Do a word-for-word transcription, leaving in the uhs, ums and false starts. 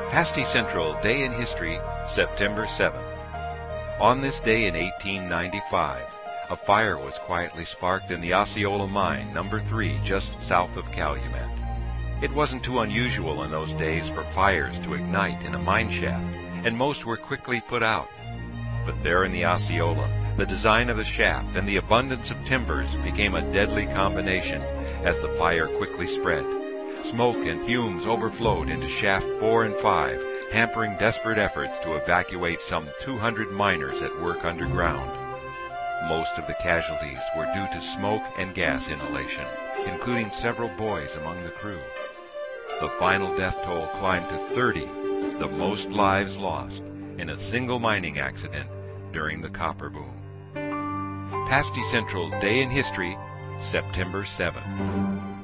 Pasty Central Day in History, September seventh. On this day in eighteen ninety-five, a fire was quietly sparked in the Osceola Mine, number three, just south of Calumet. It wasn't too unusual in those days for fires to ignite in a mine shaft, and most were quickly put out. But there in the Osceola, the design of the shaft and the abundance of timbers became a deadly combination as the fire quickly spread. Smoke and fumes overflowed into shaft four and five, hampering desperate efforts to evacuate some two hundred miners at work underground. Most of the casualties were due to smoke and gas inhalation, including several boys among the crew. The final death toll climbed to thirty, the most lives lost in a single mining accident during the copper boom. Pasty Central Day in History, September seventh.